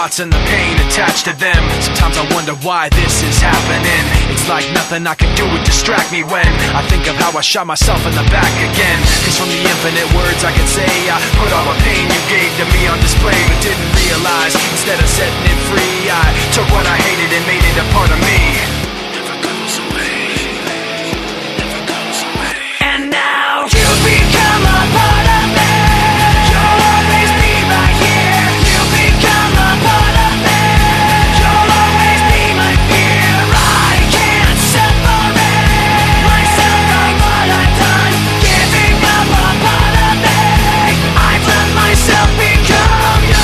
thoughts and the pain attached to them. Sometimes I wonder why this is happening. It's like nothing I can do would distract me when I think of how I shot myself in the back again. Cause from the infinite words I can say, I put all the pain you gave to me on display, but didn't realize instead of setting it free, I took what I hated and made it a part of me. Never goes away. Never goes away. And now you've become a part of me. You'll always be right here. You've become a part of me. You'll always be my fear. I can't separate myself from what I've done. Giving up a part of me. I've let myself become you.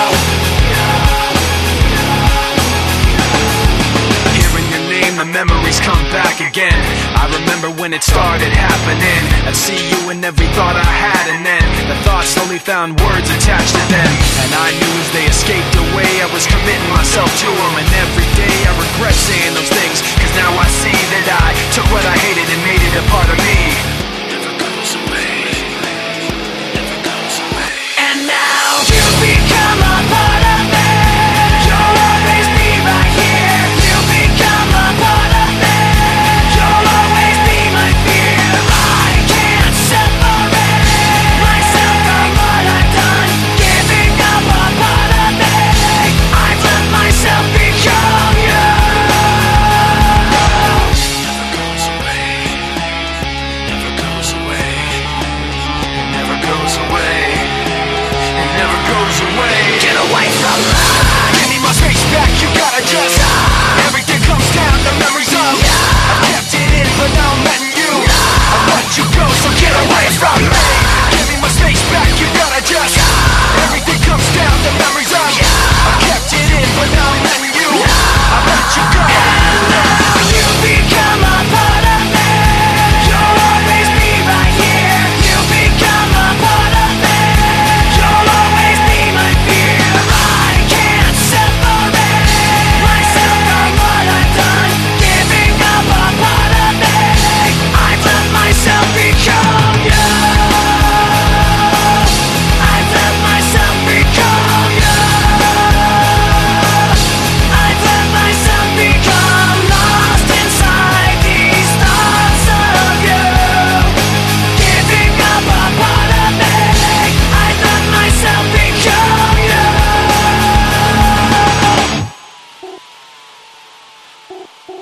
Hearing your name, the memories come back again. I remember when it started happening. I'd see you in every thought I had, and then the thoughts slowly found words attached to them. And I knew as they escaped away, I was committing myself to them. And every day I regret saying those things, cause now I see that I took what I hated and made it a part of me. Never goes away. Never goes away. And now you've become a part of me. You'll always be right here. You've become a part of me. You'll always be my fear. I can't separate myself from what I've done. Giving up a part of me. I've let myself become you. Never goes away. Never goes away. It never goes away. It never goes away. Get away from me. Give me my space back. You gotta just. Everything comes down to memories of. I kept it in, but now I'm letting you. I let you go, so get away from me. Give me my space back. You gotta just. Everything comes down to memories of. I kept it in, but now I'm letting you. I let you go. And now you become a part of me. You'll always be right here. You become a part of me. You'll always be my fear. I can't separate myself from what I've done. Giving up a part of me. I've let myself become you. I've let myself become you. I've let myself become lost inside these thoughts of you. Giving up a part of me. I've let myself become you.